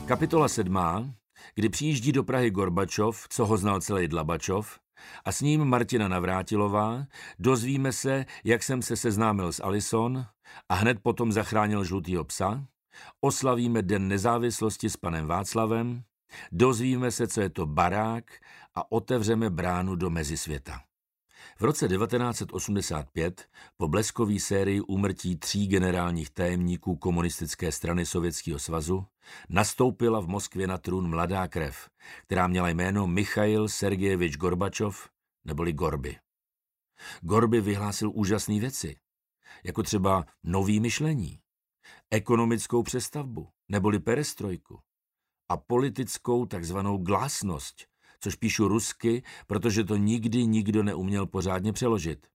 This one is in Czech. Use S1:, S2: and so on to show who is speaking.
S1: Kapitola 7., kdy přijíždí do Prahy Gorbačov, co ho znal celý Dlabačov, a s ním Martina Navrátilová, dozvíme se, jak jsem se seznámil s Alison a hned potom zachránil žlutýho psa, oslavíme Den nezávislosti s panem Václavem, dozvíme se, co je to barák a otevřeme bránu do mezisvěta. V roce 1985, po bleskové sérii úmrtí 3 generálních tajemníků komunistické strany Sovětského svazu, nastoupila v Moskvě na trůn mladá krev, která měla jméno Michail Sergejevič Gorbačov, neboli Gorby. Gorby vyhlásil úžasné věci, jako třeba nový myšlení, ekonomickou přestavbu, neboli perestrojku, a politickou takzvanou glásnost, což píšu rusky, protože to nikdy nikdo neuměl pořádně přeložit.